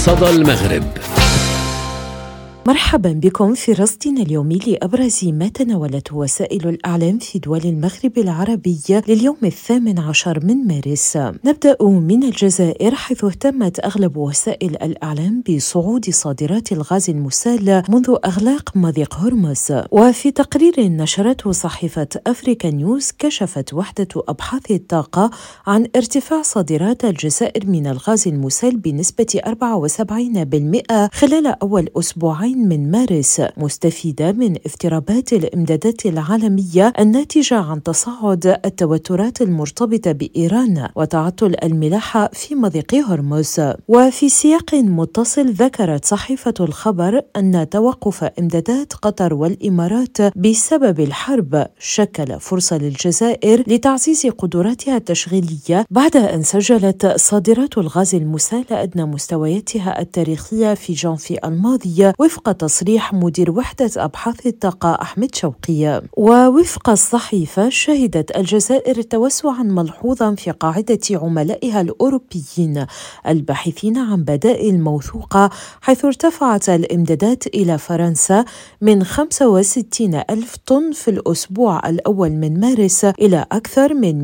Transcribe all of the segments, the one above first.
صدى المغرب. مرحبا بكم في رصدنا اليومي لأبرز ما تناولته وسائل الإعلام في دول المغرب العربي لليوم 18 من مارس. نبدأ من الجزائر، حيث اهتمت أغلب وسائل الإعلام بصعود صادرات الغاز المسال منذ إغلاق مضيق هرمز. وفي تقرير نشرته صحيفة أفريكا نيوز، كشفت وحدة أبحاث الطاقة عن ارتفاع صادرات الجزائر من الغاز المسال بنسبة 74% خلال أول أسبوعين من مارس، مستفيدة من اضطرابات الإمدادات العالمية الناتجة عن تصاعد التوترات المرتبطة بإيران وتعطل الملاحة في مضيق هرمز. وفي سياق متصل، ذكرت صحيفة الخبر أن توقف إمدادات قطر والإمارات بسبب الحرب شكل فرصة للجزائر لتعزيز قدراتها التشغيلية بعد أن سجلت صادرات الغاز المسال أدنى مستوياتها التاريخية في جانفي الماضي، وفق تصريح مدير وحدة أبحاث الطاقة أحمد شوقي. ووفق الصحيفة، شهدت الجزائر توسعا ملحوظا في قاعدة عملائها الأوروبيين الباحثين عن بدائل موثوقة، حيث ارتفعت الإمدادات إلى فرنسا من 65 ألف طن في الأسبوع الأول من مارس إلى أكثر من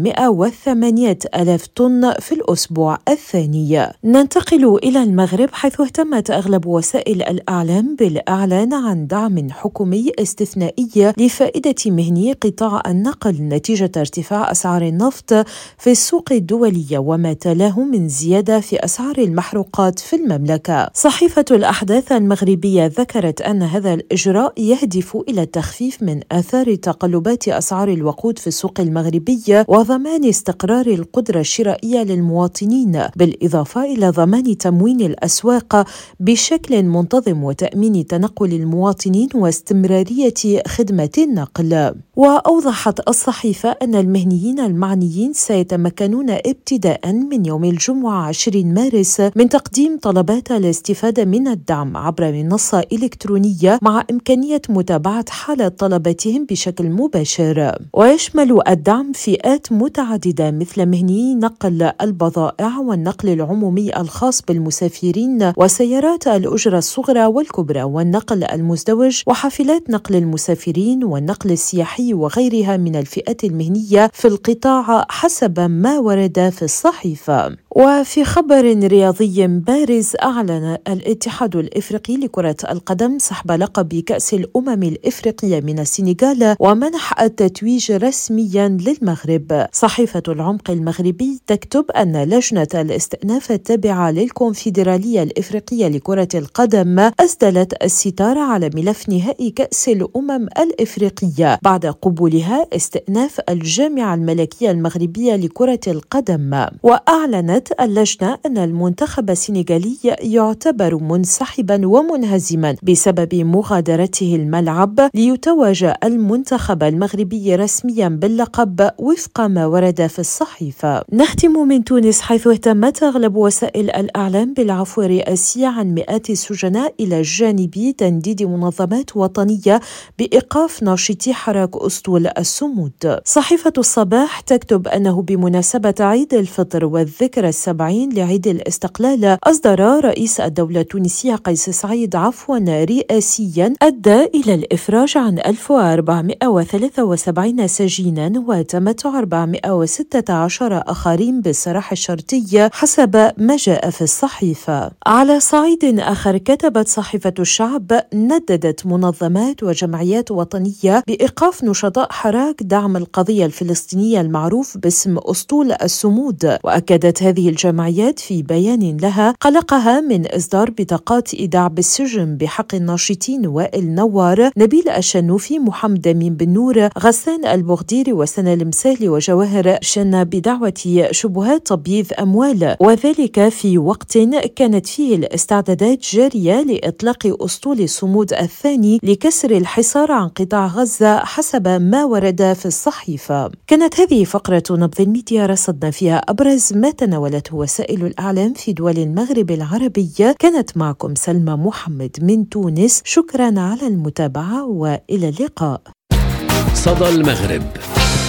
108 ألف طن في الأسبوع الثاني. ننتقل إلى المغرب، حيث اهتمت أغلب وسائل الإعلام بالإعلان عن دعم حكومي استثنائي لفائدة مهني قطاع النقل نتيجة ارتفاع أسعار النفط في السوق الدولية وما تلاه من زيادة في أسعار المحروقات في المملكة. صحيفة الأحداث المغربية ذكرت أن هذا الإجراء يهدف إلى التخفيف من آثار تقلبات أسعار الوقود في السوق المغربي وضمان استقرار القدرة الشرائية للمواطنين، بالإضافة إلى ضمان تموين الأسواق بشكل منتظم وتأمين تنقل المواطنين واستمرارية خدمة النقل. وأوضحت الصحيفة أن المهنيين المعنيين سيتمكنون ابتداء من يوم الجمعة 20 مارس من تقديم طلبات الاستفادة من الدعم عبر منصة إلكترونية، مع إمكانية متابعة حالة طلباتهم بشكل مباشر. ويشمل الدعم فئات متعددة مثل مهنيي نقل البضائع والنقل العمومي الخاص بالمسافرين وسيارات الأجرة الصغرى والكبرى والنقل المزدوج وحافلات نقل المسافرين والنقل السياحي وغيرها من الفئات المهنية في القطاع، حسب ما ورد في الصحيفة. وفي خبر رياضي بارز، أعلن الاتحاد الإفريقي لكرة القدم سحب لقب كأس الأمم الإفريقية من السنغال ومنح التتويج رسميا للمغرب. صحيفة العمق المغربي تكتب أن لجنة الاستئناف التابعة للكونفدرالية الإفريقية لكرة القدم أسدلت الستار على ملف نهائي كأس الأمم الإفريقية بعد قبولها استئناف الجامعة الملكية المغربية لكرة القدم. وأعلنت اللجنة أن المنتخب السنغالي يعتبر منسحبا ومنهزما بسبب مغادرته الملعب ليتوج المنتخب المغربي رسميا باللقب، وفق ما ورد في الصحيفة. نختم من تونس، حيث اهتمت أغلب وسائل الإعلام بالعفو الرئاسي عن مئات السجناء إلى جانب تنديد منظمات وطنية بإيقاف ناشطي حراك أسطول الصمود. صحيفة الصباح تكتب أنه بمناسبة عيد الفطر والذكرى 70 لعيد الاستقلال، أصدر رئيس الدولة التونسية قيس سعيد عفوا رئاسيا أدى إلى الإفراج عن 1473 سجينا وتمتع 416 آخرين بالسراح الشرطي، حسب ما جاء في الصحيفة. على صعيد آخر، كتبت صحيفة الشعب نددت منظمات وجمعيات وطنية بإيقاف نشطاء حراك دعم القضية الفلسطينية المعروف باسم أسطول الصمود. وأكدت هذه الجمعيات في بيان لها قلقها من إصدار بطاقات إيداع بالسجن بحق الناشطين وائل نوار، نبيل الشنوفي، محمد أمين بن نور، غسان البغديري وسنة المسالي وجواهر شنا بدعوة شبهات تبييض أموال، وذلك في وقت كانت فيه الاستعدادات جارية لإطلاق أسطول الصمود الثاني لكسر الحصار عن قطاع غزة، حسب ما ورد في الصحيفة. كانت هذه فقرة نبض الميديا رصدنا فيها أبرز ما تناولته وسائل الإعلام في دول المغرب العربي. كانت معكم سلمى محمد من تونس، شكرا على المتابعة وإلى اللقاء. صدى المغرب.